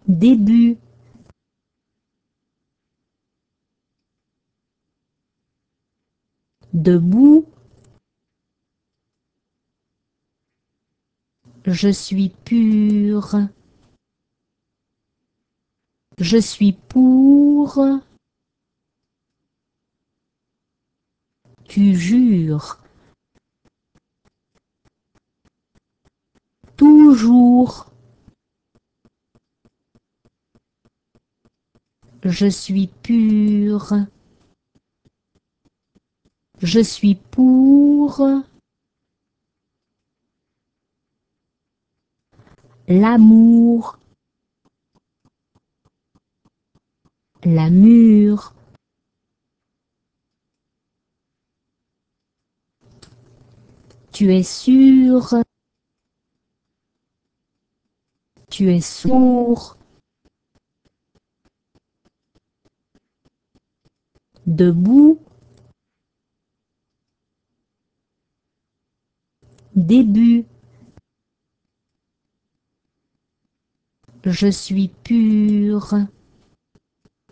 début, debout, je suis pur, je suis pour, tu jures, toujours, je suis pur, je suis pour, l'amour, la mûre, tu es sûr, tu es sourd, debout, début, je suis pur.